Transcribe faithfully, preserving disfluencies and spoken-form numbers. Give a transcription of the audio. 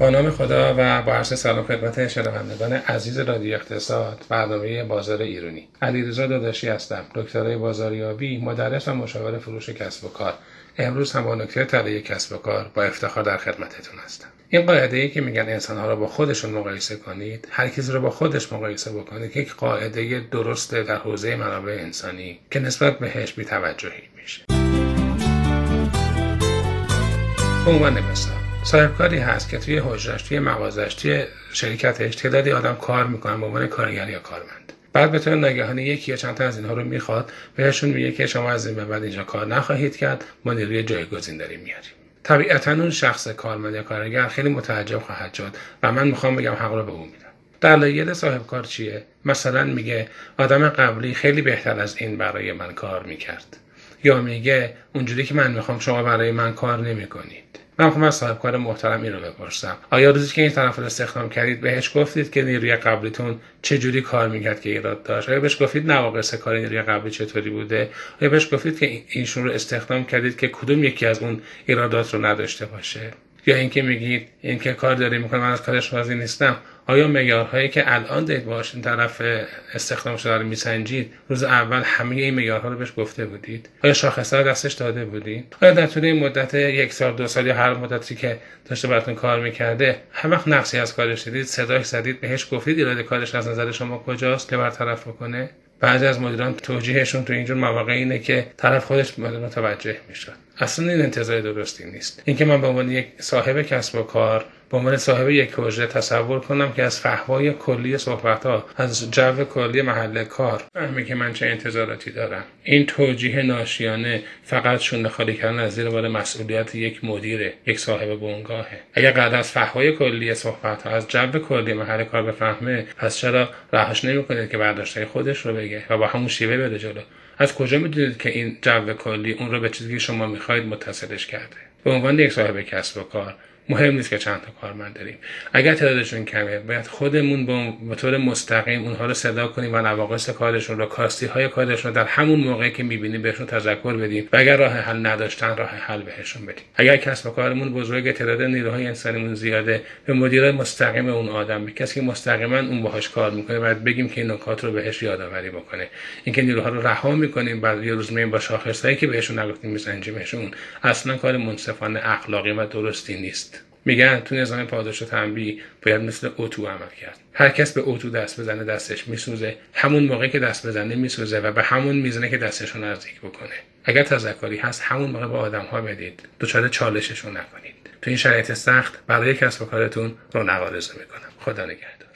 با نام خدا و با عرض سلام خدمت شنوندگان عزیز رادیو اقتصاد، برنامه بازار ایرانی. علیرضا داداشی هستم، دکترای بازاریابی، مدرس و مشاور فروش کسب و کار. امروز هم با نکته طلایی کسب و کار با افتخار در خدمتتون هستم. این قاعده‌ای که میگن انسان‌ها رو با خودشون مقایسه کنید، هر کسی رو با خودش مقایسه بکنید، یک قاعده درسته در حوزه منابع انسانی که نسبت بهش بی‌توجهی میشه. به عنوان مثال صاحبکاری هست که توی حجرش، توی مغازش، توی شرکتش تعدادی آدم کار میکنن به عنوان کارگر یا کارمند. بعد به طور ناگهانی یکی یا چند تا از اینها رو میخواد، بهشون میگه که شما از این به بعد اینجا کار نخواهید کرد، ما نیروی جایگزین داریم میاریم. طبیعتاً اون شخص کارمند یا کارگر خیلی متعجب خواهد شد و من میخوام بگم حق رو به اون میدم. دلایل صاحبکار چیه؟ مثلا میگه آدم قبلی خیلی بهتر از این برای من کار میکرد، یا میگه اونجوری که من میخوام شما برای من کار نمیکنید. من میخوام از صاحبکار محترم این رو بپرسم، آیا روزی که این طرف رو استخدام کردید بهش گفتید که نیروی قبلیتون چه جوری کار میکرد که ایراد داشت؟ آیا بهش گفتید نواقص کار نیروی قبلی چطوری بوده؟ آیا بهش گفتید که اینشون رو استخدام کردید که کدوم یکی از اون ایرادات رو نداشته باشه؟ یا اینکه میگید این که کار داره میکنه من از کارش راضی نیستم، آیا معیارهایی که الان دارید باهاش این طرف استخدام شده رو میسنجید روز اول همه این معیارها رو بهش گفته بودید؟ آیا شاخص‌ها رو دستش داده بودید؟ آیا در طول این مدت یک سال، دو سال یا هر مدتی که داشته براتون کار میکرده هر وقت نقصی از کارش دیدید صداش زدید، بهش گفتید ایراد کارش از نظر شما کجاست که برطرف بکنه؟ بعضی از مدیران توجیهشون تو اینجور مواقع اینه که طرف خودش متوجه میشه. اصلا این انتظار درستی نیست. اینکه من به عنوان یک صاحب کسب و کار، به عنوان صاحب یک حجره تصور کنم که از فحوای کلی صحبت‌ها، از جو کلی محل کار فهمی که من چه انتظاراتی دارم. این توجیه ناشیانه فقط شونه خالی کردن از زیر بار مسئولیت یک مدیر، یک صاحب بنگاهه. اگر قدر از فحوای کلی صحبت‌ها، از جو کلی محل کار بفهمه، پس چرا راهش نمی‌کنید که برداشتای خودش رو بگه و با همون شیوه بره جلو؟ از کجا میدونید که این جو کلی اون رو به چیزی که شما میخواید متصلش کرده؟ به عنوان یک صاحب کسب و کار مهم نیست که چند تا کارمند داریم. اگر تعدادشون کمه باید خودمون به طور مستقیم اونها رو صدا کنیم و نواقص کارشون رو، کاستی های کارشون رو در همون موقعی که میبینیم بهشون تذکر بدیم و اگر راه حل نداشتن راه حل بهشون بدیم. اگر کسب و کارمون بزرگه، تعداد نیروهای انسانیمون زیاده، به مدیر مستقیم اون آدم، به کسی که مستقیما اون باهاش کار میکنه باید بگیم که این نکات رو بهش یادآوری بکنه. اینکه نیروها رو رها میکنیم بعد یه روز میایم با شاخصایی که بهشون نگفتیم میسنجیمشون، اصلا کار منصفانه، اخلاقی و درستی نیست. میگن تو نظام پاداش و تنبیه باید مثل اتو عمل کرد. هر کس به اتو دست بزنه دستش میسوزه، همون موقعی که دست بزنه میسوزه و به همون میزنه که دستشو نزدیک بکنه. اگر تذکری هست همون موقع به آدم‌ها بدید، دچار چالششون نکنید. تو این شرایط سخت برای کسب و کارتون رونق آرزو میکنم. خدا نگهدار.